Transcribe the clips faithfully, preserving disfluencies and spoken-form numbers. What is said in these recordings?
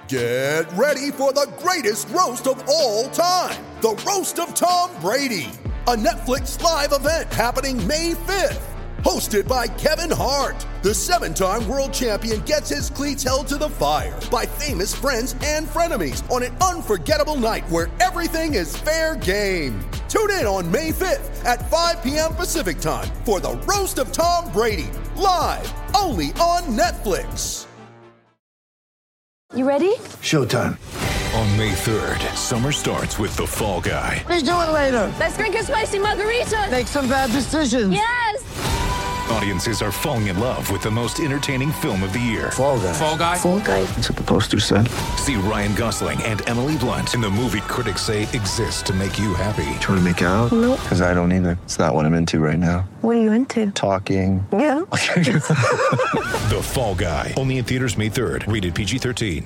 Get ready for the greatest roast of all time, the Roast of Tom Brady, a Netflix live event happening May fifth. Hosted by Kevin Hart, the seven-time world champion gets his cleats held to the fire by famous friends and frenemies on an unforgettable night where everything is fair game. Tune in on May fifth at five p.m. Pacific time for the Roast of Tom Brady, live only on Netflix. You ready? Showtime. On May third, summer starts with The Fall Guy. Let's do it later. Let's drink a spicy margarita. Make some bad decisions. Yes! Audiences are falling in love with the most entertaining film of the year. Fall Guy. Fall Guy? Fall Guy. That's what the poster said. See Ryan Gosling and Emily Blunt in the movie critics say exists to make you happy. Trying to make it out? Nope. Because I don't either. It's not what I'm into right now. What are you into? Talking. Yeah. The Fall Guy. Only in theaters May third. Rated P G thirteen.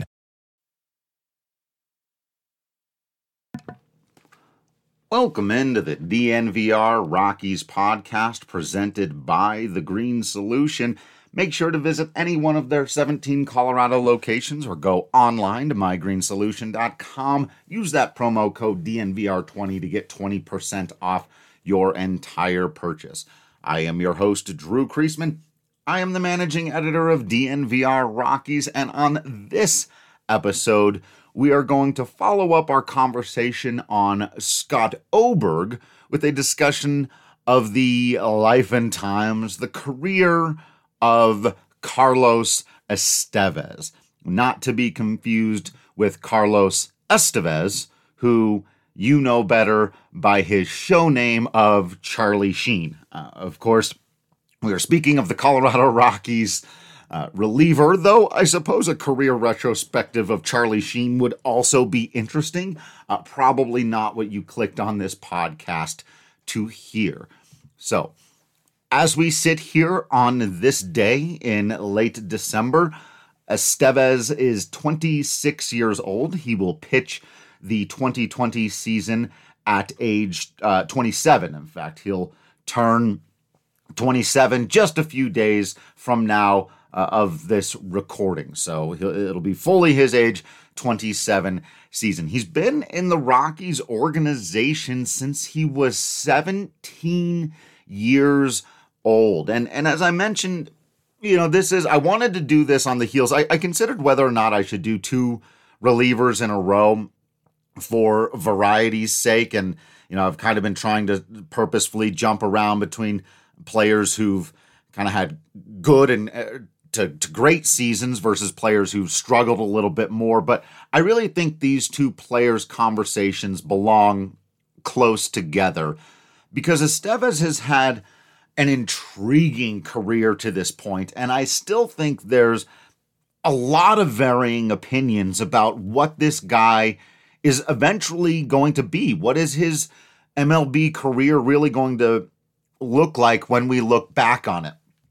Welcome into the D N V R Rockies podcast presented by The Green Solution. Make sure to visit any one of their seventeen Colorado locations or go online to my green solution dot com. Use that promo code D N V R twenty to get twenty percent off your entire purchase. I am your host, Drew Kreisman. I am the managing editor of D N V R Rockies, and on this episode, we are going to follow up our conversation on Scott Oberg with a discussion of the life and times, the career of Carlos Estevez. Not to be confused with Carlos Estevez, who you know better by his show name of Charlie Sheen. Uh, of course, we are speaking of the Colorado Rockies Uh, reliever, though I suppose a career retrospective of Charlie Sheen would also be interesting. Uh, probably not what you clicked on this podcast to hear. So, as we sit here on this day in late December, Estevez is twenty-six years old. He will pitch the twenty twenty season at age uh, twenty-seven. In fact, he'll turn twenty-seven just a few days from now uh, of this recording. So he'll, it'll be fully his age twenty-seven season. He's been in the Rockies organization since he was seventeen years old. And, and as I mentioned, you know, this is, I wanted to do this on the heels. I, I considered whether or not I should do two relievers in a row for variety's sake. And, you know, I've kind of been trying to purposefully jump around between players who've kind of had good and uh, to, to great seasons versus players who've struggled a little bit more. But I really think these two players' conversations belong close together because Estevez has had an intriguing career to this point, and I still think there's a lot of varying opinions about what this guy is eventually going to be. What is his M L B career really going to look like when we look back on it?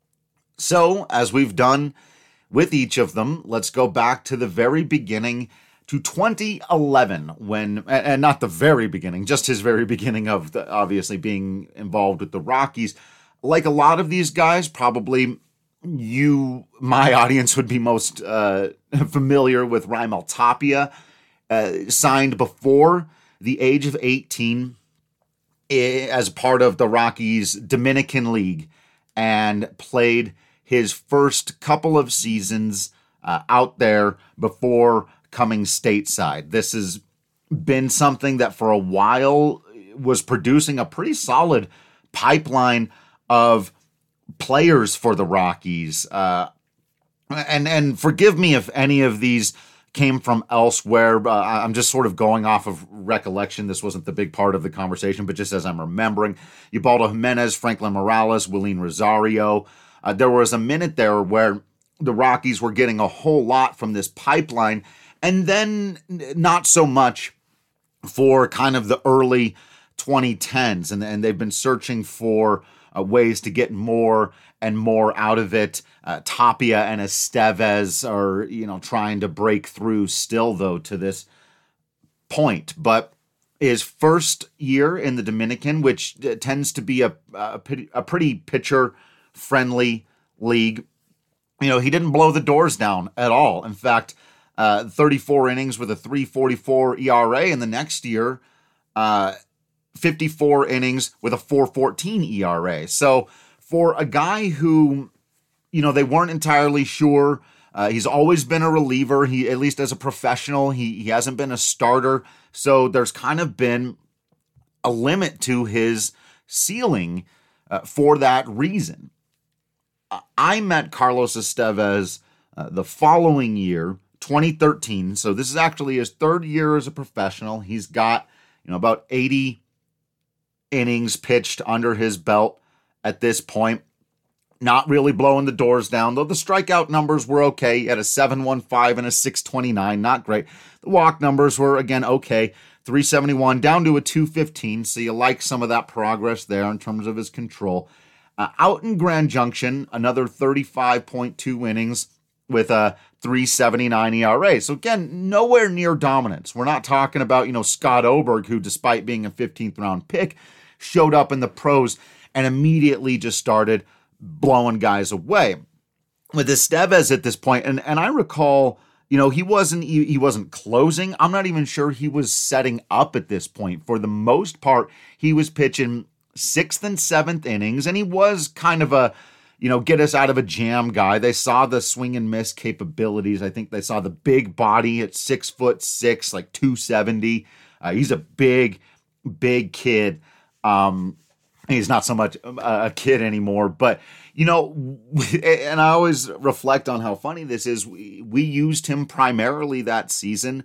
So, as we've done with each of them, let's go back to the very beginning, to twenty eleven, when, and not the very beginning, just his very beginning of the, obviously being involved with the Rockies. Like a lot of these guys, probably you, my audience, would be most uh, familiar with Raimel Tapia, uh, signed before the age of eighteen as part of the Rockies Dominican League and played his first couple of seasons uh, out there before coming stateside. This has been something that for a while was producing a pretty solid pipeline of players for the Rockies. Uh, and, and forgive me if any of these came from elsewhere. Uh, I'm just sort of going off of recollection. This wasn't the big part of the conversation, but just as I'm remembering, Ubaldo Jimenez, Franklin Morales, Willeen Rosario. Uh, there was a minute there where the Rockies were getting a whole lot from this pipeline, and then not so much for kind of the early twenty tens. And, and they've been searching for uh, ways to get more and more out of it. Uh, Tapia and Estevez are, you know, trying to break through still, though, to this point. But his first year in the Dominican, which uh, tends to be a, a, a pretty pitcher-friendly league, you know, he didn't blow the doors down at all. In fact, uh, thirty-four innings with a three forty-four E R A, and the next year, uh, fifty-four innings with a four fourteen E R A. So for a guy who, you know, they weren't entirely sure, uh, he's always been a reliever. He, at least as a professional, he, he hasn't been a starter. So there's kind of been a limit to his ceiling uh, for that reason. I met Carlos Estevez uh, the following year, twenty thirteen. So this is actually his third year as a professional. He's got, you know, about eighty innings pitched under his belt at this point. Not really blowing the doors down, though the strikeout numbers were okay. He had a seven fifteen and a six twenty-nine, not great. The walk numbers were, again, okay. three seventy-one down to a two fifteen, so you like some of that progress there in terms of his control. Uh, out in Grand Junction, another thirty-five point two innings with a three seventy-nine E R A. So again, nowhere near dominance. We're not talking about, you know, Scott Oberg, who despite being a fifteenth round pick, showed up in the pros and immediately just started blowing guys away. With Estevez at this point, and, and I recall, you know, he wasn't he, he wasn't closing. I'm not even sure he was setting up at this point. For the most part, he was pitching sixth and seventh innings, and he was kind of a, you know, get us out of a jam guy. They saw the swing and miss capabilities. I think they saw the big body at six foot six, like two seventy. Uh, he's a big, big kid. Um, he's not so much a kid anymore, but, you know, and I always reflect on how funny this is. We, we used him primarily that season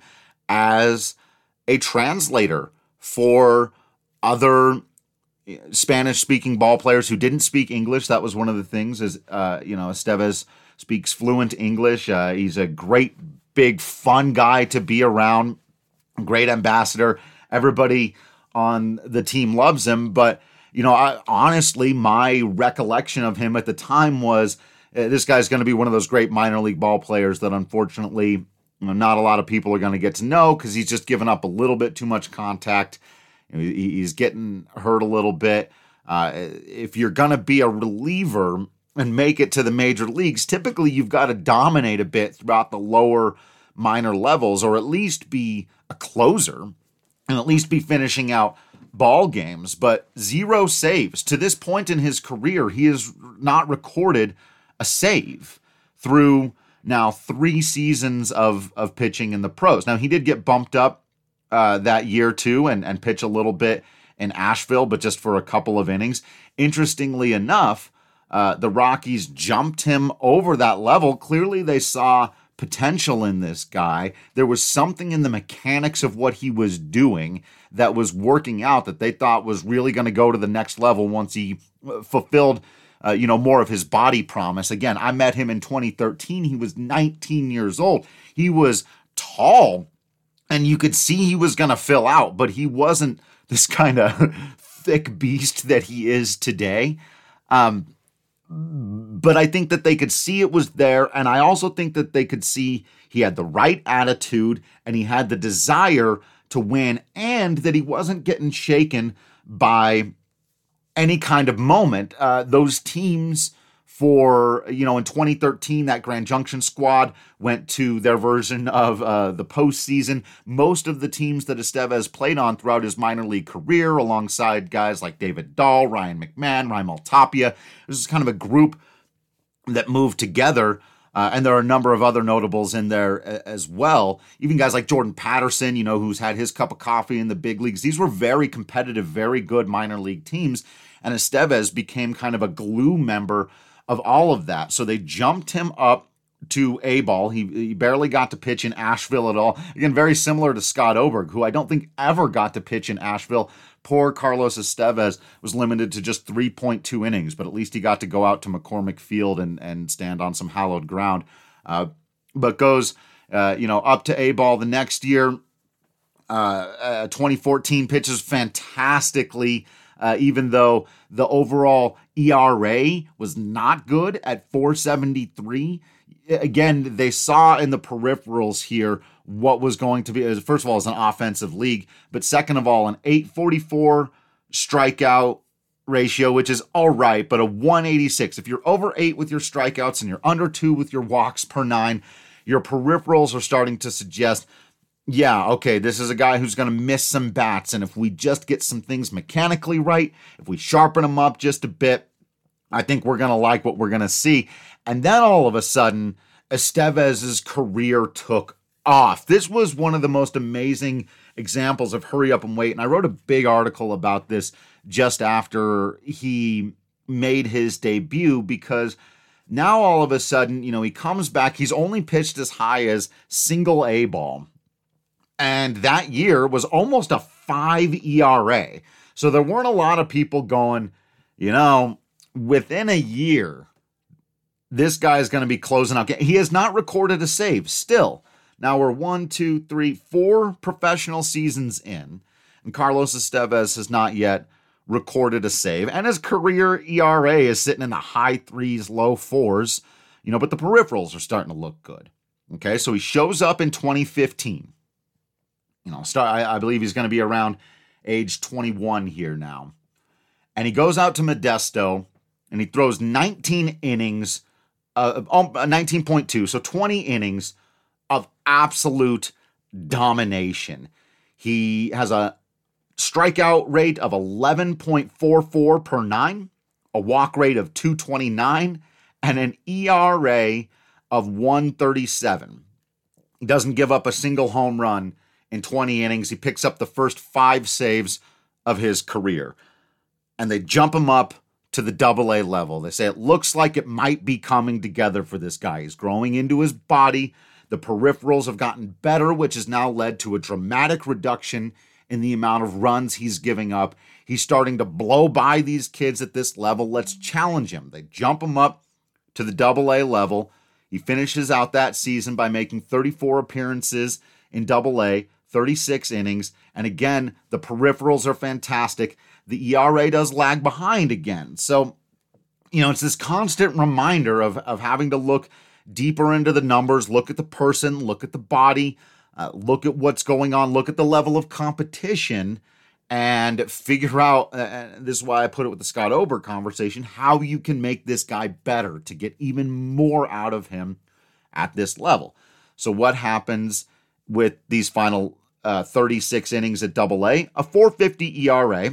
as a translator for other Spanish-speaking ball players who didn't speak English. That was one of the things, is, uh, you know, Estevez speaks fluent English. Uh, he's a great, big, fun guy to be around. Great ambassador. Everybody on the team loves him, but you know, I, honestly, my recollection of him at the time was uh, this guy's going to be one of those great minor league ball players that unfortunately, you know, not a lot of people are going to get to know because he's just given up a little bit too much contact. You know, he, he's getting hurt a little bit. Uh, if you're going to be a reliever and make it to the major leagues, typically you've got to dominate a bit throughout the lower minor levels, or at least be a closer and at least be finishing out ball games. But zero saves. To this point in his career, he has not recorded a save through now three seasons of, of pitching in the pros. Now, he did get bumped up uh, that year too and, and pitch a little bit in Asheville, but just for a couple of innings. Interestingly enough, uh, the Rockies jumped him over that level. Clearly, they saw potential in this guy. There was something in the mechanics of what he was doing that was working out that they thought was really going to go to the next level once he fulfilled, uh, you know, more of his body promise. Again, I met him in twenty thirteen. He was nineteen years old. He was tall, and you could see he was going to fill out, but he wasn't this kind of thick beast that he is today. Um, But I think that they could see it was there, and I also think that they could see he had the right attitude and he had the desire to win, and that he wasn't getting shaken by any kind of moment. Uh, those teams for, you know, in twenty thirteen, that Grand Junction squad went to their version of uh, the postseason. Most of the teams that Estevez played on throughout his minor league career, alongside guys like David Dahl, Ryan McMahon, Raimel Tapia, this is kind of a group that moved together. Uh, and there are a number of other notables in there as well. Even guys like Jordan Patterson, you know, who's had his cup of coffee in the big leagues. These were very competitive, very good minor league teams. And Estevez became kind of a glue member of all of that. So they jumped him up to A-ball. He, he barely got to pitch in Asheville at all. Again, very similar to Scott Oberg, who I don't think ever got to pitch in Asheville. Poor Carlos Estevez was limited to just three point two innings, but at least he got to go out to McCormick Field and, and stand on some hallowed ground. Uh, but goes, uh, you know, up to A-ball the next year. Uh, uh, twenty fourteen pitches fantastically, uh, even though the overall E R A was not good at four seventy-three. Again, they saw in the peripherals here what was going to be, first of all, it's an offensive league, but second of all, an eight forty-four strikeout ratio, which is all right, but a one eighty-six. If you're over eight with your strikeouts and you're under two with your walks per nine, your peripherals are starting to suggest, yeah, okay, this is a guy who's going to miss some bats. And if we just get some things mechanically right, if we sharpen them up just a bit, I think we're going to like what we're going to see. And then all of a sudden, Estevez's career took off. This was one of the most amazing examples of hurry up and wait. And I wrote a big article about this just after he made his debut, because now all of a sudden, you know, he comes back. He's only pitched as high as single A ball. And that year was almost a five E R A. So there weren't a lot of people going, you know, within a year, this guy is going to be closing out. He has not recorded a save still. Now we're one, two, three, four professional seasons in, and Carlos Estevez has not yet recorded a save. And his career E R A is sitting in the high threes, low fours, you know, but the peripherals are starting to look good. Okay, so he shows up in twenty fifteen. You know, start, I, I believe he's going to be around age twenty-one here now. And he goes out to Modesto, and he throws nineteen innings, uh, nineteen point two, so twenty innings of absolute domination. He has a strikeout rate of eleven point four four per nine, a walk rate of two twenty-nine, and an E R A of one thirty-seven. He doesn't give up a single home run in twenty innings. He picks up the first five saves of his career. And they jump him up to the double A level. They say it looks like it might be coming together for this guy. He's growing into his body. The peripherals have gotten better, which has now led to a dramatic reduction in the amount of runs he's giving up. He's starting to blow by these kids at this level. Let's challenge him. They jump him up to the double A level. He finishes out that season by making thirty-four appearances in double A, thirty-six innings. And again, the peripherals are fantastic. The E R A does lag behind again. So, you know, it's this constant reminder of, of having to look deeper into the numbers, look at the person, look at the body, uh, look at what's going on, look at the level of competition, and figure out, uh, this is why I put it with the Scott Ober conversation, how you can make this guy better to get even more out of him at this level. So what happens with these final uh, thirty-six innings at double A? A four fifty E R A.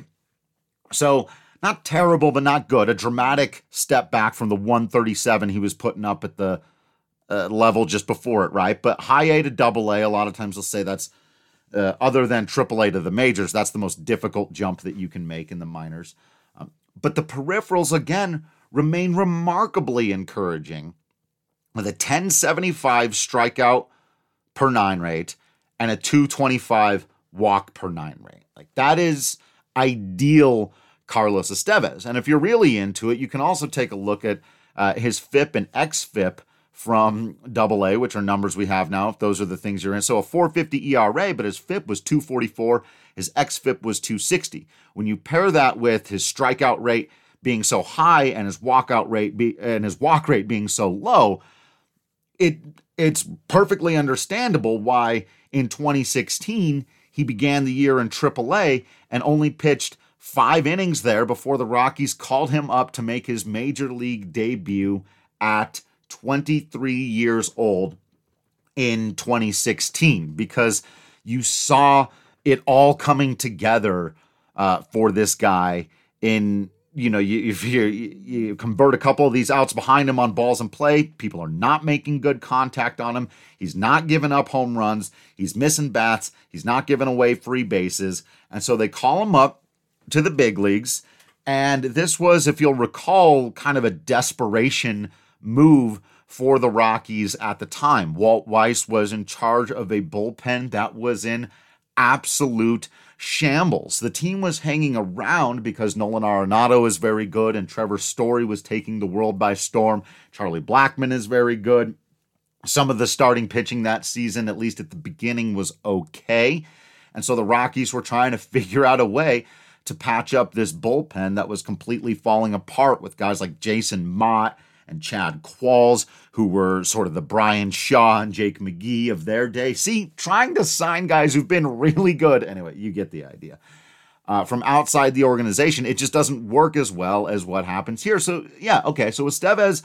So not terrible, but not good. A dramatic step back from the one thirty-seven he was putting up at the uh, level just before it, right? But high A to double A, a lot of times they'll say that's, uh, other than triple A to the majors, that's the most difficult jump that you can make in the minors. Um, but the peripherals, again, remain remarkably encouraging with a ten seventy-five strikeout per nine rate and a two twenty-five walk per nine rate. Like, that is ideal Carlos Estevez. And if you're really into it, you can also take a look at uh, his F I P and X F I P from double A, which are numbers we have now, if those are the things you're in. So a four fifty E R A, but his F I P was two forty-four, his X F I P was two sixty. When you pair that with his strikeout rate being so high and his walkout rate be, and his walk rate being so low, it it's perfectly understandable why in twenty sixteen he began the year in triple A and only pitched five innings there before the Rockies called him up to make his major league debut at twenty-three years old in twenty sixteen, because you saw it all coming together uh, for this guy in, you know, you, if you, you convert a couple of these outs behind him on balls in play, people are not making good contact on him. He's not giving up home runs. He's missing bats. He's not giving away free bases. And so they call him up to the big leagues. And this was, if you'll recall, kind of a desperation move for the Rockies at the time. Walt Weiss was in charge of a bullpen that was in absolute shambles. The team was hanging around because Nolan Arenado is very good and Trevor Story was taking the world by storm. Charlie Blackmon is very good. Some of the starting pitching that season, at least at the beginning, was okay. And so the Rockies were trying to figure out a way to patch up this bullpen that was completely falling apart with guys like Jason Mott and Chad Qualls, who were sort of the Brian Shaw and Jake McGee of their day. See, trying to sign guys who've been really good. Anyway, you get the idea. Uh, from outside the organization, it just doesn't work as well as what happens here. So, yeah, okay, so Estevez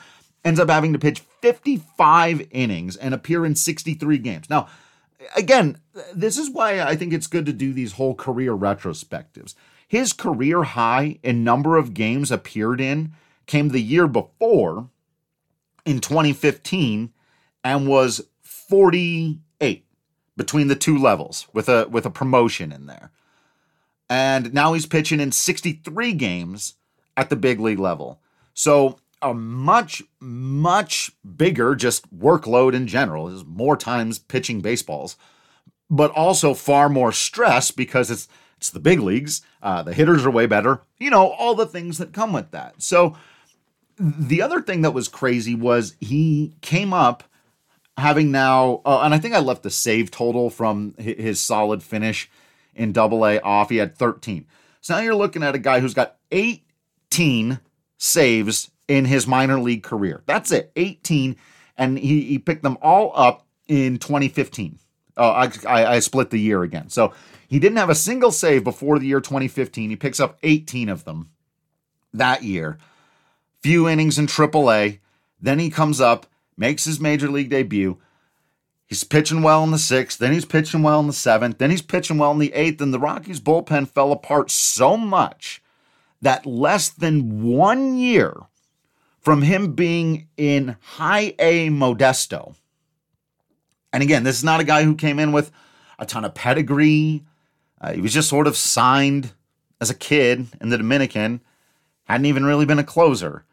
ends up having to pitch fifty-five innings and appear in sixty-three games. Now, again, this is why I think it's good to do these whole career retrospectives. His career high in number of games appeared in came the year before in twenty fifteen and was forty-eight between the two levels with a with a promotion in there. And now he's pitching in sixty-three games at the big league level. So a much, much bigger just workload in general. There's more times pitching baseballs, but also far more stress because it's it's the big leagues. Uh, the hitters are way better. You know, all the things that come with that. So the other thing that was crazy was he came up having now, uh, and I think I left the save total from his solid finish in Double A off. He had thirteen. So now you're looking at a guy who's got eighteen saves in his minor league career. That's it, eighteen. And he, he picked them all up in twenty fifteen. Oh, I, I, I split the year again. So he didn't have a single save before the year twenty fifteen. He picks up eighteen of them that year. Few innings in Triple A. Then he comes up, makes his major league debut. He's pitching well in the sixth. Then he's pitching well in the seventh. Then he's pitching well in the eighth. And the Rockies bullpen fell apart so much that less than one year from him being in high A Modesto. And again, this is not a guy who came in with a ton of pedigree. Uh, he was just sort of signed as a kid in the Dominican. Hadn't even really been a closer.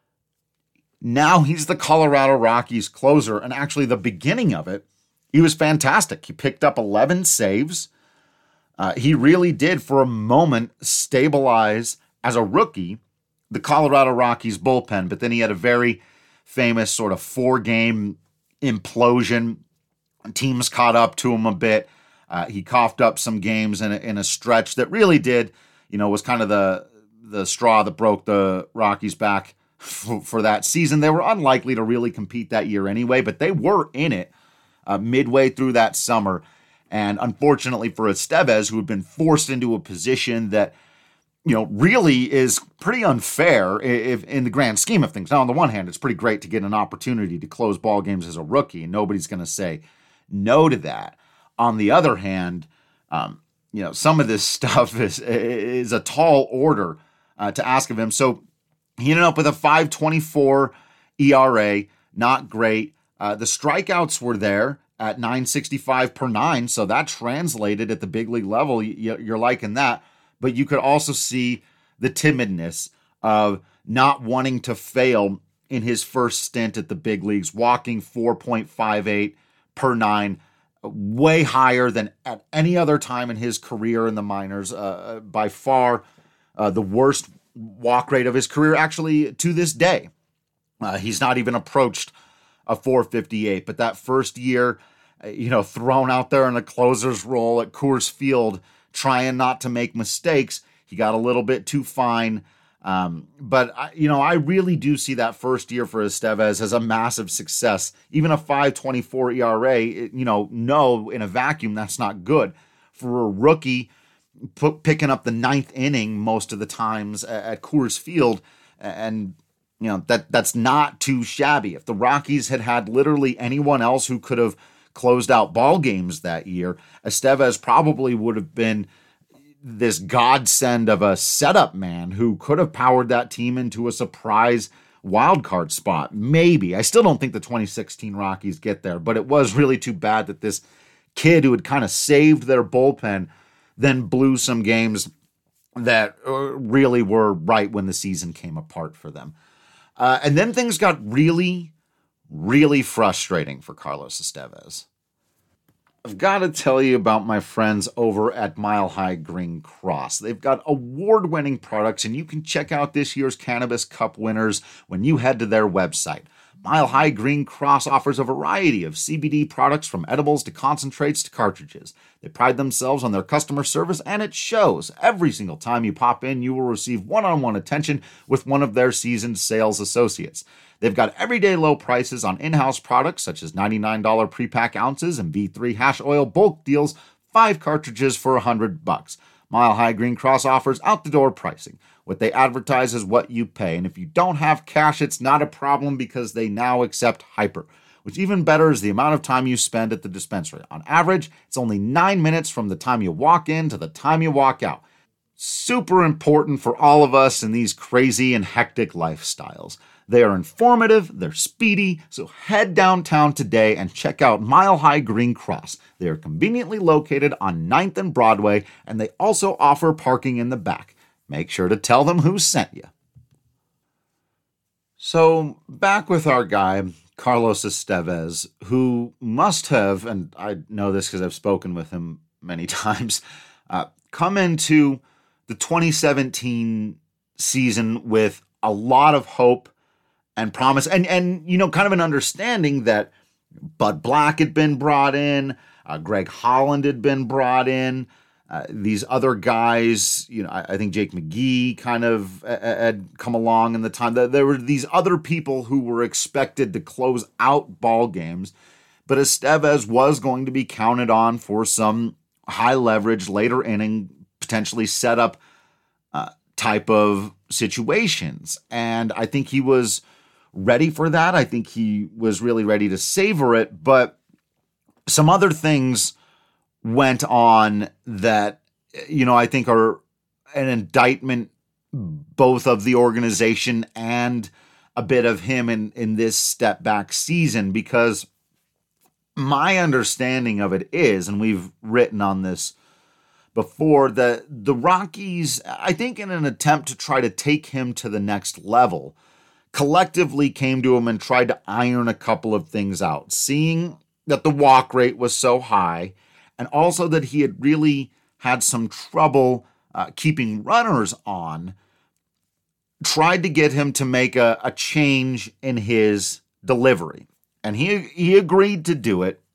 Now he's the Colorado Rockies closer. And actually the beginning of it, he was fantastic. He picked up eleven saves. Uh, he really did for a moment stabilize as a rookie the Colorado Rockies bullpen. But then he had a very famous sort of four-game implosion. Teams caught up to him a bit. Uh, he coughed up some games in a, in a stretch that really did, you know, was kind of the the straw that broke the Rockies back f- for that season. They were unlikely to really compete that year anyway, but they were in it uh, midway through that summer. And unfortunately for Estevez, who had been forced into a position that, you know, really is pretty unfair if, in the grand scheme of things. Now, on the one hand, it's pretty great to get an opportunity to close ball games as a rookie, and nobody's going to say no to that. On the other hand, um, you know, some of this stuff is is a tall order uh, to ask of him. So he ended up with a five twenty-four E R A, not great. Uh, the strikeouts were there at nine sixty-five per nine, so that translated at the big league level. You, you're liking that, but you could also see the timidness of not wanting to fail in his first stint at the big leagues, walking four point five eight per nine, way higher than at any other time in his career in the minors. Uh, by far uh, the worst walk rate of his career, actually, to this day. Uh, he's not even approached a four fifty-eight, but that first year, uh, you know, thrown out there in a closer's role at Coors Field, trying not to make mistakes, he got a little bit too fine. Um, but, I, you know, I really do see that first year for Estevez as a massive success. Even a five twenty-four E R A, it, you know, no, in a vacuum, that's not good. For a rookie, p- picking up the ninth inning most of the times at, at Coors Field, and, you know, that that's not too shabby. If the Rockies had had literally anyone else who could have closed out ball games that year, Estevez probably would have been this godsend of a setup man who could have powered that team into a surprise wild card spot. Maybe. I still don't think the twenty sixteen Rockies get there, but it was really too bad that this kid who had kind of saved their bullpen then blew some games that really were right when the season came apart for them. Uh, and then things got really, really frustrating for Carlos Estevez. I've got to tell you about my friends over at Mile High Green Cross. They've got award-winning products, and you can check out this year's Cannabis Cup winners when you head to their website. Mile High Green Cross offers a variety of C B D products from edibles to concentrates to cartridges. They pride themselves on their customer service, and it shows. Every single time you pop in, you will receive one-on-one attention with one of their seasoned sales associates. They've got everyday low prices on in-house products such as ninety-nine dollars pre-pack ounces and V three hash oil bulk deals, five cartridges for one hundred bucks. Mile High Green Cross offers out-the-door pricing. What they advertise is what you pay, and if you don't have cash, it's not a problem because they now accept Hyper, which even better is the amount of time you spend at the dispensary. On average, it's only nine minutes from the time you walk in to the time you walk out. Super important for all of us in these crazy and hectic lifestyles. They are informative, they're speedy, so head downtown today and check out Mile High Green Cross. They are conveniently located on ninth and Broadway, and they also offer parking in the back. Make sure to tell them who sent you. So, back with our guy, Carlos Estevez, who must have, and I know this because I've spoken with him many times, uh, come into the twenty seventeen season with a lot of hope and promise, and, and you know, kind of an understanding that Bud Black had been brought in, uh, Greg Holland had been brought in, uh, these other guys, you know, I, I think Jake McGee kind of uh, had come along in the time. There were these other people who were expected to close out ball games, but Estevez was going to be counted on for some high leverage, later inning, potentially set up uh, type of situations. And I think he was ready for that. I think he was really ready to savor it, but some other things went on that, you know, I think are an indictment both of the organization and a bit of him in, in this step back season, because my understanding of it is, and we've written on this before, that the Rockies, I think in an attempt to try to take him to the next level, collectively came to him and tried to iron a couple of things out, seeing that the walk rate was so high, and also that he had really had some trouble uh, keeping runners on, tried to get him to make a, a change in his delivery. And he, he agreed to do it,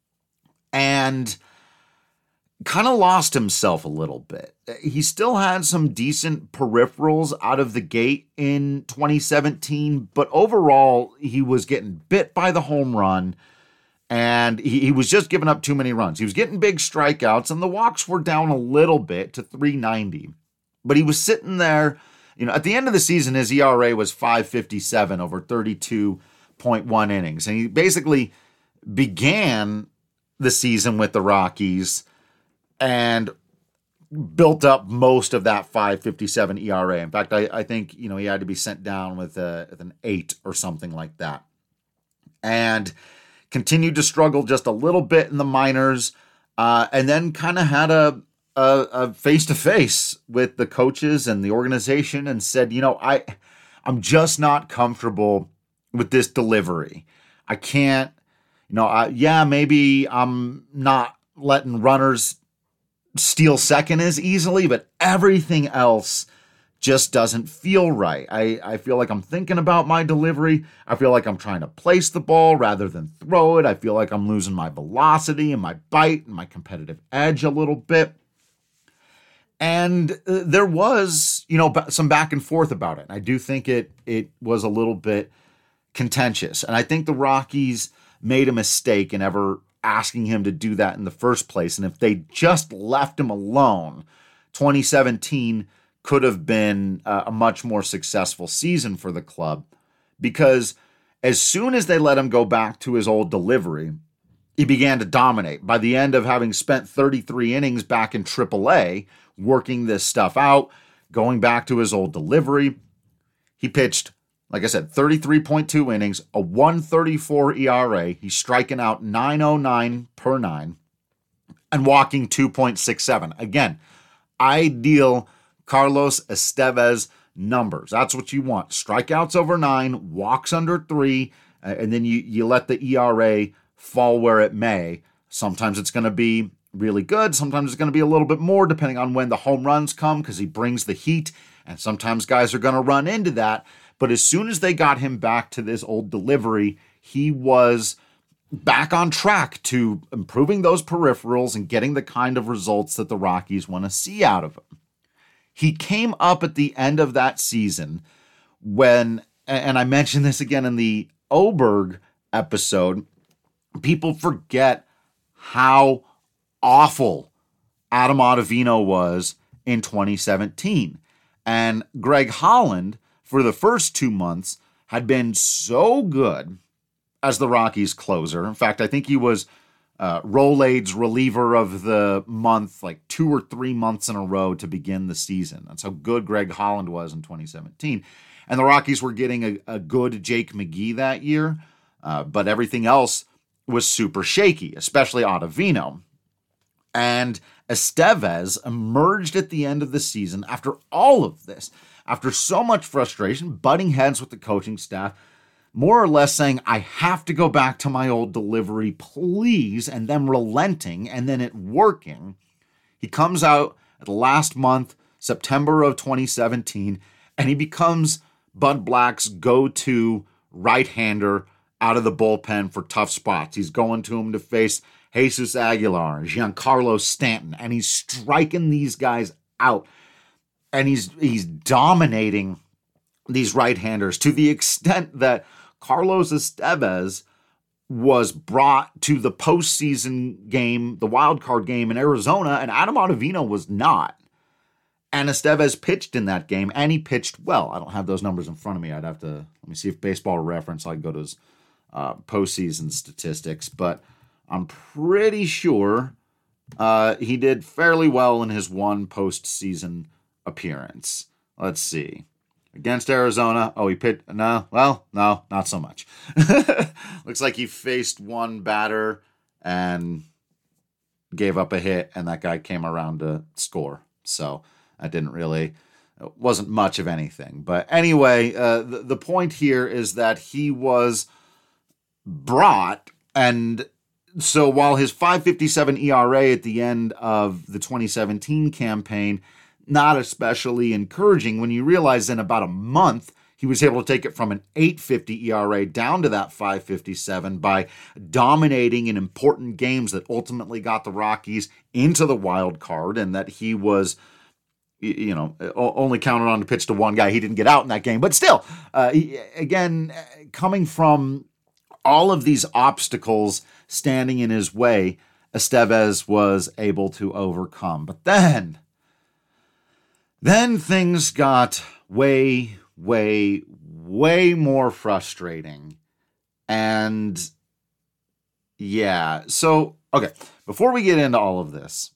and kind of lost himself a little bit. He still had some decent peripherals out of the gate in twenty seventeen, but overall he was getting bit by the home run, and he, he was just giving up too many runs. He was getting big strikeouts, and the walks were down a little bit to three ninety. But he was sitting there, you know, at the end of the season, his E R A was five fifty-seven over thirty-two point one innings. And he basically began the season with the Rockies and built up most of that five fifty-seven E R A. In fact, I, I think, you know, he had to be sent down with, a, with an eight or something like that. And continued to struggle just a little bit in the minors, uh, and then kind of had a, a, a face-to-face with the coaches and the organization and said, you know, I, I'm just not comfortable with this delivery. I can't, you know, I, yeah, maybe I'm not letting runners steal second as easily, but everything else just doesn't feel right. I, I feel like I'm thinking about my delivery. I feel like I'm trying to place the ball rather than throw it. I feel like I'm losing my velocity and my bite and my competitive edge a little bit. And uh, there was, you know, b- some back and forth about it. I do think it it was a little bit contentious. And I think the Rockies made a mistake in ever asking him to do that in the first place. And if they just left him alone, twenty seventeen could have been uh, a much more successful season for the club, because as soon as they let him go back to his old delivery, he began to dominate. By the end of having spent thirty-three innings back in triple A, working this stuff out, going back to his old delivery, he pitched, like I said, thirty-three point two innings, a one thirty-four E R A. He's striking out nine oh nine per nine and walking two point six seven. Again, ideal Carlos Estevez numbers. That's what you want. Strikeouts over nine, walks under three, and then you, you let the E R A fall where it may. Sometimes it's going to be really good. Sometimes it's going to be a little bit more depending on when the home runs come, because he brings the heat, and sometimes guys are going to run into that. But as soon as they got him back to this old delivery, he was back on track to improving those peripherals and getting the kind of results that the Rockies want to see out of him. He came up at the end of that season when, and I mentioned this again in the Oberg episode, people forget how awful Adam Ottavino was in twenty seventeen. And Greg Holland, for the first two months, had been so good as the Rockies closer. In fact, I think he was uh, Rolaids reliever of the month, like two or three months in a row to begin the season. That's how good Greg Holland was in twenty seventeen. And the Rockies were getting a, a good Jake McGee that year, uh, but everything else was super shaky, especially Ottavino. And Estevez emerged at the end of the season after all of this, after so much frustration, butting heads with the coaching staff, more or less saying, I have to go back to my old delivery, please, and them relenting, and then it working. He comes out at the last month, September of twenty seventeen, and he becomes Bud Black's go-to right-hander out of the bullpen for tough spots. He's going to him to face Jesus Aguilar, Giancarlo Stanton, and he's striking these guys out. And he's he's dominating these right-handers to the extent that Carlos Estevez was brought to the postseason game, the wild card game in Arizona, and Adam Ottavino was not. And Estevez pitched in that game, and he pitched well. I don't have those numbers in front of me. I'd have to, let me see if Baseball Reference, I can go to his uh, postseason statistics, but I'm pretty sure uh, he did fairly well in his one postseason appearance. Let's see. Against Arizona, oh, he pitched, no, well, no, not so much. Looks like he faced one batter and gave up a hit, and that guy came around to score. So that didn't really, it wasn't much of anything. But anyway, uh, the, the point here is that he was brought, and so while his five fifty-seven E R A at the end of the twenty seventeen campaign, not especially encouraging, when you realize in about a month, he was able to take it from an eight fifty E R A down to that five fifty-seven by dominating in important games that ultimately got the Rockies into the wild card, and that he was, you know, only counted on to pitch to one guy. He didn't get out in that game, but still, uh, he, again, coming from all of these obstacles standing in his way, Estevez was able to overcome. But then, then things got way, way, way more frustrating. And yeah, so, okay, before we get into all of this,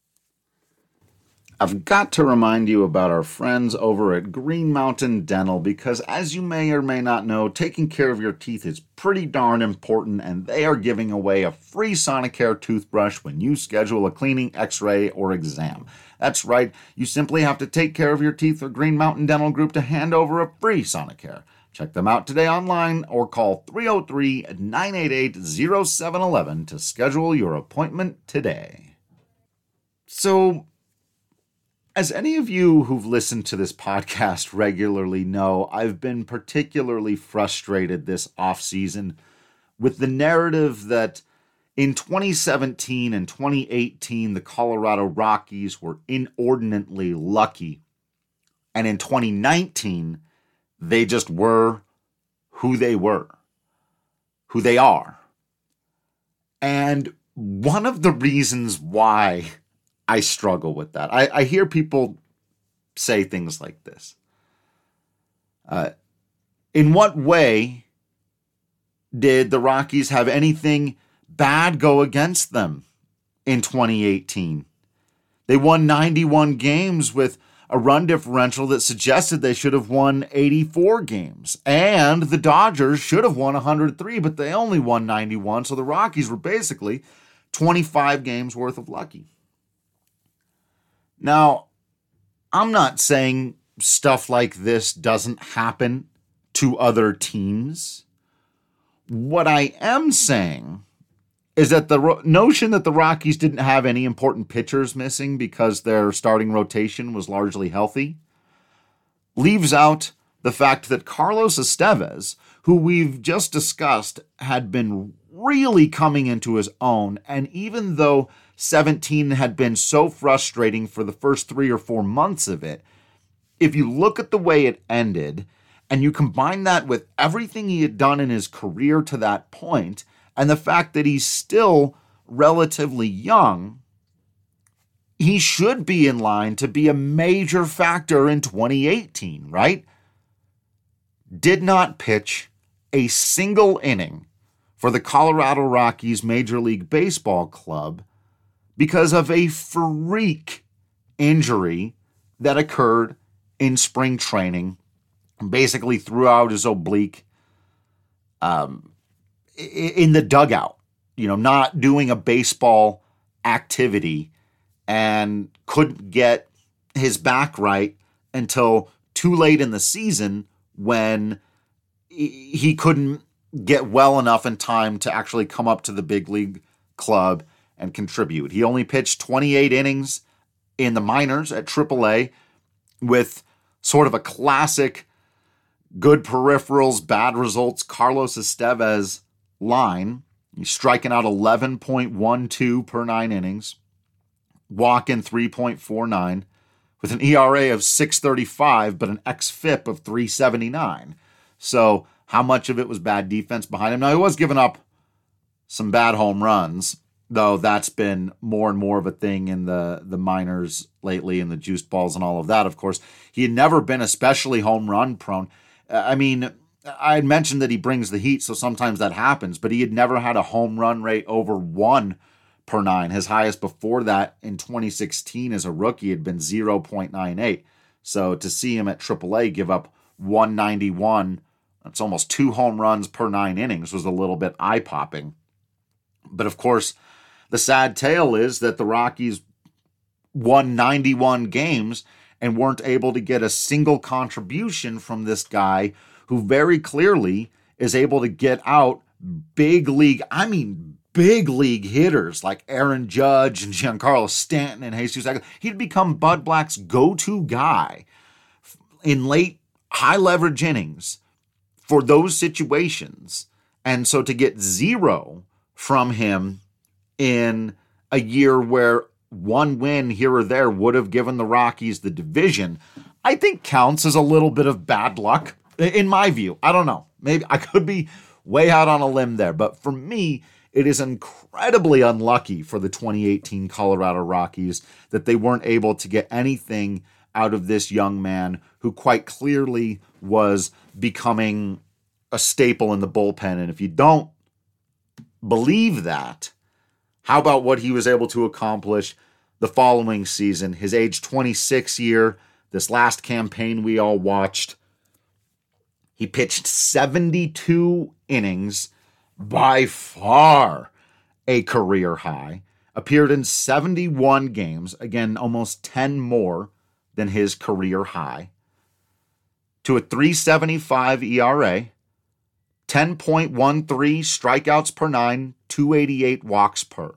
I've got to remind you about our friends over at Green Mountain Dental, because as you may or may not know, taking care of your teeth is pretty darn important, and they are giving away a free Sonicare toothbrush when you schedule a cleaning, x-ray, or exam. That's right, you simply have to take care of your teeth or Green Mountain Dental Group to hand over a free Sonicare. Check them out today online or call three oh three, nine eight eight, oh seven one one to schedule your appointment today. So, as any of you who've listened to this podcast regularly know, I've been particularly frustrated this offseason with the narrative that in twenty seventeen and twenty eighteen, the Colorado Rockies were inordinately lucky. And in twenty nineteen, they just were who they were, who they are. And one of the reasons why I struggle with that, I, I hear people say things like this. Uh, in what way did the Rockies have anything bad go against them in twenty eighteen? They won ninety-one games with a run differential that suggested they should have won eighty-four games. And the Dodgers should have won one hundred three, but they only won ninety-one. So the Rockies were basically twenty-five games worth of lucky. Now, I'm not saying stuff like this doesn't happen to other teams. What I am saying is that the ro- notion that the Rockies didn't have any important pitchers missing because their starting rotation was largely healthy leaves out the fact that Carlos Estevez, who we've just discussed, had been really coming into his own. And even though seventeen had been so frustrating for the first three or four months of it, if you look at the way it ended and you combine that with everything he had done in his career to that point, and the fact that he's still relatively young, he should be in line to be a major factor in twenty eighteen, right? Did not pitch a single inning for the Colorado Rockies Major League Baseball club because of a freak injury that occurred in spring training. Basically threw out his oblique um, in the dugout, you know, not doing a baseball activity, and couldn't get his back right until too late in the season when he couldn't get well enough in time to actually come up to the big league club and contribute. He only pitched twenty-eight innings in the minors at triple A with sort of a classic good peripherals, bad results Carlos Estevez line. He's striking out eleven point one two per nine innings, walking three point four nine, with an E R A of six thirty-five, but an xFIP of three seventy-nine. So how much of it was bad defense behind him? Now, he was giving up some bad home runs, though that's been more and more of a thing in the, the minors lately, and the juiced balls and all of that, of course. He had never been especially home run prone. I mean, I had mentioned that he brings the heat, so sometimes that happens, but he had never had a home run rate over one per nine. His highest before that in twenty sixteen as a rookie had been zero point nine eight. So to see him at triple A give up one ninety-one, that's almost two home runs per nine innings, was a little bit eye-popping. But of course, the sad tale is that the Rockies won ninety-one games and weren't able to get a single contribution from this guy who very clearly is able to get out big league, I mean big league hitters like Aaron Judge and Giancarlo Stanton and Jesus Aguilar. He'd become Bud Black's go-to guy in late high leverage innings for those situations. And so to get zero from him in a year where one win here or there would have given the Rockies the division, I think counts as a little bit of bad luck, in my view. I don't know. Maybe I could be way out on a limb there, but for me, it is incredibly unlucky for the twenty eighteen Colorado Rockies that they weren't able to get anything out of this young man who quite clearly was becoming a staple in the bullpen. And if you don't believe that, how about what he was able to accomplish the following season? His age twenty-six year, this last campaign we all watched, he pitched seventy-two innings, by far a career high, appeared in seventy-one games, again, almost ten more than his career high, to a three seventy-five E R A, ten point one three strikeouts per nine, two eighty-eight walks per.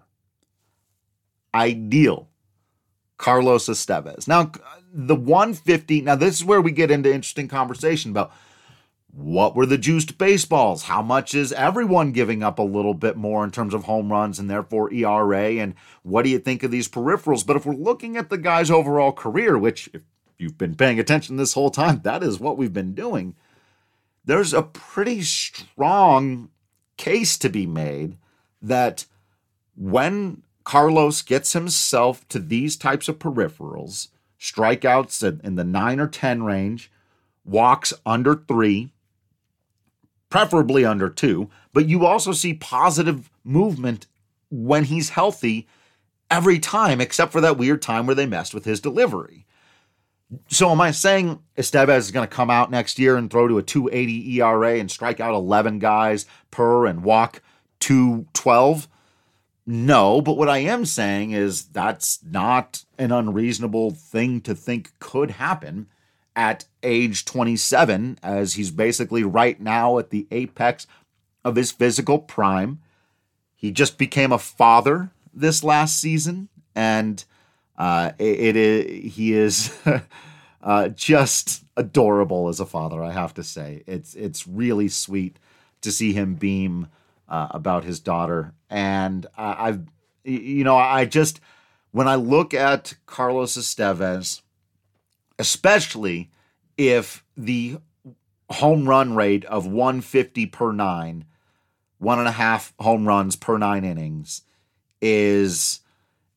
Ideal Carlos Estevez. Now, the one fifty, now this is where we get into interesting conversation about what were the juiced baseballs? How much is everyone giving up a little bit more in terms of home runs and therefore E R A? And what do you think of these peripherals? But if we're looking at the guy's overall career, which if you've been paying attention this whole time, that is what we've been doing, there's a pretty strong case to be made that when Carlos gets himself to these types of peripherals, strikeouts in the nine or ten range, walks under three, preferably under two, but you also see positive movement when he's healthy every time, except for that weird time where they messed with his delivery. So am I saying Estevez is going to come out next year and throw to a two eighty E R A and strike out eleven guys per and walk two twelve? No, but what I am saying is that's not an unreasonable thing to think could happen at age twenty-seven, as he's basically right now at the apex of his physical prime. He just became a father this last season, and uh, it, it is he is uh, just adorable as a father, I have to say. It's it's really sweet to see him beam uh, about his daughter, and uh, I've you know I just when I look at Carlos Estevez, especially if the home run rate of one fifty per nine, one and a half home runs per nine innings, is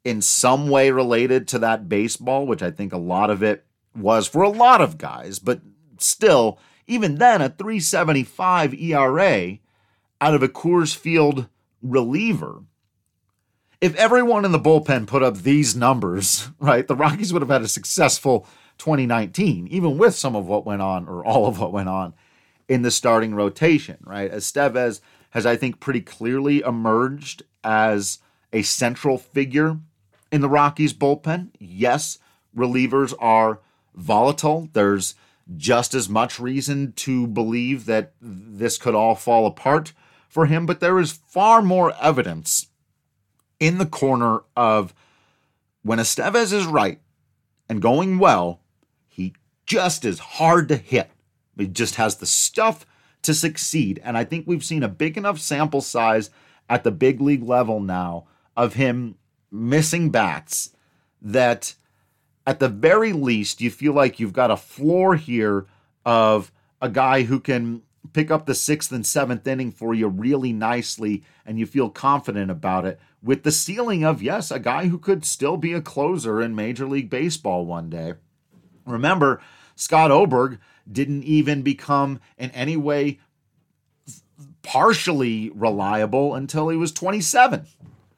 in some way related to that baseball, which I think a lot of it was for a lot of guys, but still, even then, a three seventy-five E R A out of a Coors Field reliever. If everyone in the bullpen put up these numbers, right, the Rockies would have had a successful twenty nineteen, even with some of what went on, or all of what went on in the starting rotation, right? Estevez has, I think, pretty clearly emerged as a central figure in the Rockies bullpen. Yes, relievers are volatile. There's just as much reason to believe that this could all fall apart for him, but there is far more evidence in the corner of when Estevez is right and going well, he just is hard to hit. He just has the stuff to succeed. And I think we've seen a big enough sample size at the big league level now of him missing bats that at the very least you feel like you've got a floor here of a guy who can pick up the sixth and seventh inning for you really nicely, and you feel confident about it, with the ceiling of, yes, a guy who could still be a closer in Major League Baseball one day. Remember, Scott Oberg didn't even become in any way partially reliable until he was twenty-seven.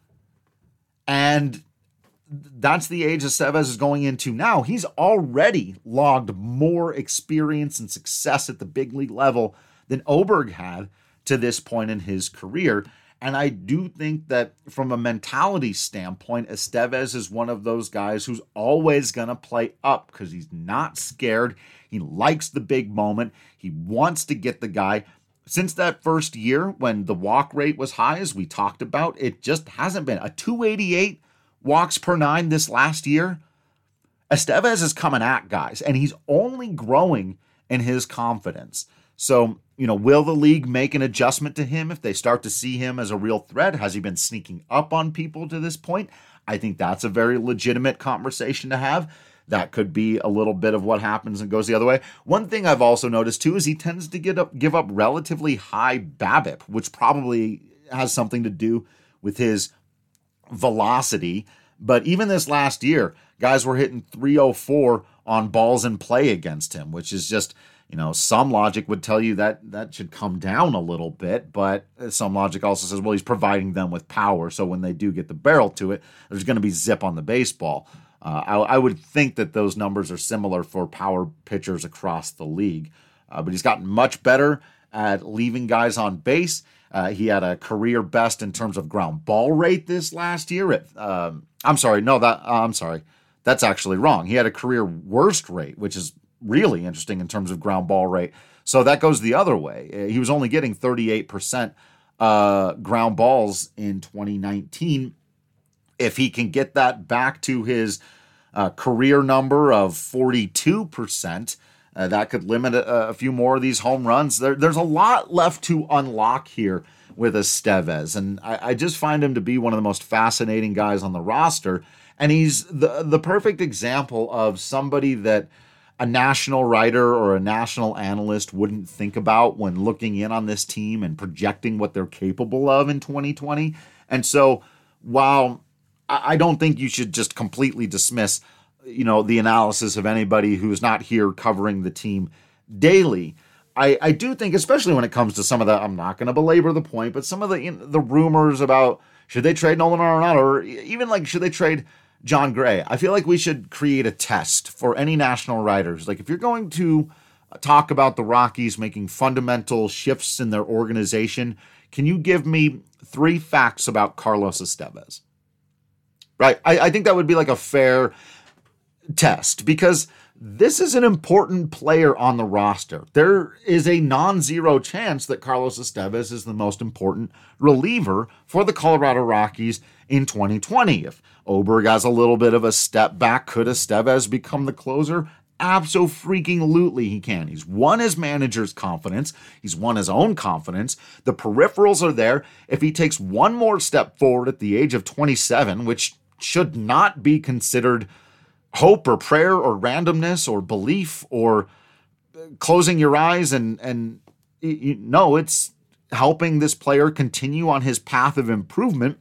And that's the age Estevez is going into now. He's already logged more experience and success at the big league level than Oberg had to this point in his career. And I do think that from a mentality standpoint, Estevez is one of those guys who's always going to play up because he's not scared. He likes the big moment. He wants to get the guy. Since that first year when the walk rate was high, as we talked about, it just hasn't been. A two eighty-eight walks per nine this last year. Estevez is coming at guys, and he's only growing in his confidence. So, you know, will the league make an adjustment to him if they start to see him as a real threat? Has he been sneaking up on people to this point? I think that's a very legitimate conversation to have. That could be a little bit of what happens and goes the other way. One thing I've also noticed too is he tends to get up, give up relatively high BABIP, which probably has something to do with his velocity. But even this last year, guys were hitting three oh four on balls in play against him, which is just, you know, some logic would tell you that that should come down a little bit, but some logic also says, well, he's providing them with power, so when they do get the barrel to it, there's going to be zip on the baseball. Uh, I, I would think that those numbers are similar for power pitchers across the league, uh, but he's gotten much better at leaving guys on base. Uh, he had a career best in terms of ground ball rate this last year. At, um, I'm sorry, no, that uh, I'm sorry, that's actually wrong. He had a career worst rate, which is really interesting in terms of ground ball rate. So that goes the other way. He was only getting thirty-eight percent uh, ground balls in twenty nineteen. If he can get that back to his uh, career number of forty-two percent, uh, that could limit a, a few more of these home runs. There, there's a lot left to unlock here with Estevez, and I, I just find him to be one of the most fascinating guys on the roster. And he's the the perfect example of somebody that a national writer or a national analyst wouldn't think about when looking in on this team and projecting what they're capable of in twenty twenty. And so while I don't think you should just completely dismiss, you know, the analysis of anybody who's not here covering the team daily, I, I do think, especially when it comes to some of the, I'm not going to belabor the point, but some of the, you know, the rumors about should they trade Nolan Arenado, or even like, should they trade John Gray? I feel like we should create a test for any national writers. Like, if you're going to talk about the Rockies making fundamental shifts in their organization, can you give me three facts about Carlos Estevez? Right. I, I think that would be like a fair test, because this is an important player on the roster. There is a non-zero chance that Carlos Estevez is the most important reliever for the Colorado Rockies in twenty twenty. If Oberg has a little bit of a step back, could Estevez become the closer? Abso-freaking-lutely he can. He's won his manager's confidence. He's won his own confidence. The peripherals are there. If he takes one more step forward at the age of twenty-seven, which should not be considered hope or prayer or randomness or belief or closing your eyes and, and you know, it's helping this player continue on his path of improvement.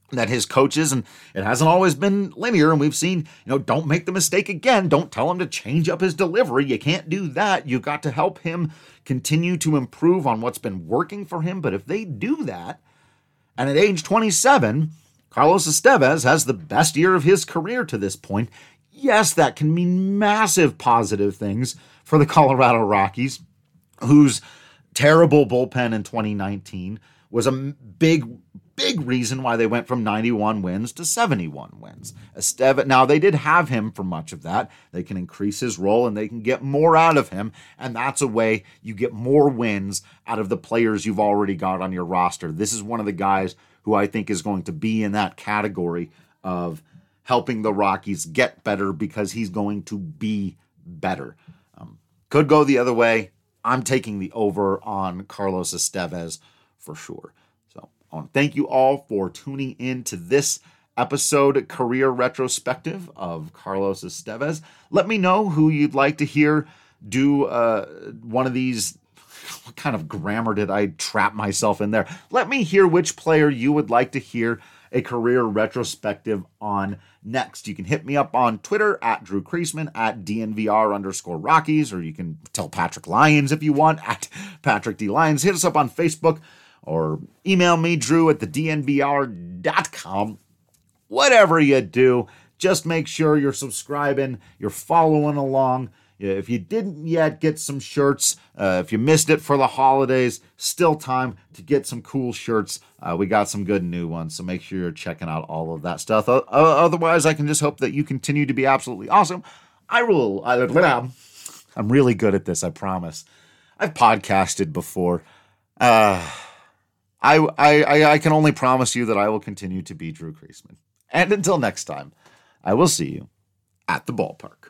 that his coaches, and it hasn't always been linear, and we've seen, you know, don't make the mistake again. Don't tell him to change up his delivery. You can't do that. You got to help him continue to improve on what's been working for him. But if they do that, and at age twenty-seven, Carlos Estevez has the best year of his career to this point, yes, that can mean massive positive things for the Colorado Rockies, whose terrible bullpen in twenty nineteen was a big, big reason why they went from ninety-one wins to seventy-one wins. Estevez, now, they did have him for much of that. They can increase his role and they can get more out of him, and that's a way you get more wins out of the players you've already got on your roster. This is one of the guys who I think is going to be in that category of helping the Rockies get better because he's going to be better. Um, could go the other way. I'm taking the over on Carlos Estevez for sure. So I want to thank you all for tuning in to this episode career retrospective of Carlos Estevez. Let me know who you'd like to hear do uh, one of these. What kind of grammar did I trap myself in there? Let me hear which player you would like to hear a career retrospective on next. You can hit me up on Twitter at Drew Creasman, at D N V R underscore Rockies, or you can tell Patrick Lyons if you want, at Patrick D. Lyons. Hit us up on Facebook or email me, Drew at the D N V R dot com. Whatever you do, just make sure you're subscribing, you're following along. If you didn't yet get some shirts, uh, if you missed it for the holidays, still time to get some cool shirts. Uh, we got some good new ones, so make sure you're checking out all of that stuff. Uh, otherwise, I can just hope that you continue to be absolutely awesome. I will. I, I'm really good at this, I promise. I've podcasted before. Uh, I, I, I can only promise you that I will continue to be Drew Creasman. And until next time, I will see you at the ballpark.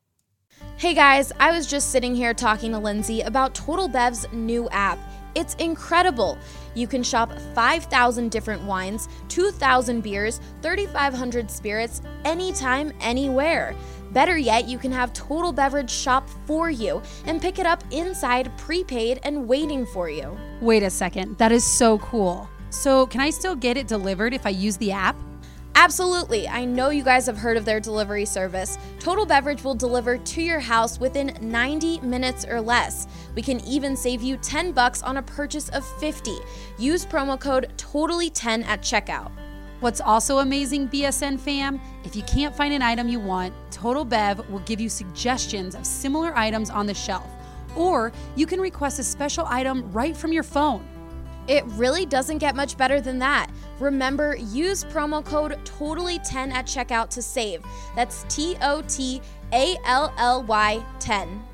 Hey guys, I was just sitting here talking to Lindsay about Total Bev's new app. It's incredible. You can shop five thousand different wines, two thousand beers, thirty-five hundred spirits, anytime, anywhere. Better yet, you can have Total Beverage shop for you and pick it up inside, prepaid, and waiting for you. Wait a second, that is so cool. So can I still get it delivered if I use the app? Absolutely. I know you guys have heard of their delivery service. Total Beverage will deliver to your house within ninety minutes or less. We can even save you ten bucks on a purchase of fifty. Use promo code totally ten at checkout. What's also amazing, B S N fam, if you can't find an item you want, Total Bev will give you suggestions of similar items on the shelf. Or you can request a special item right from your phone. It really doesn't get much better than that. Remember, use promo code totally ten at checkout to save. That's T O T A L L Y ten.